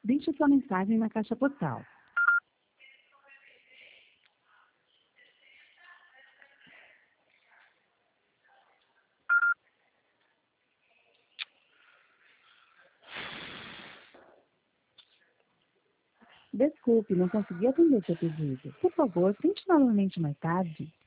Deixe sua mensagem na caixa postal. Desculpe, não consegui atender seu pedido. Por favor, tente novamente mais tarde.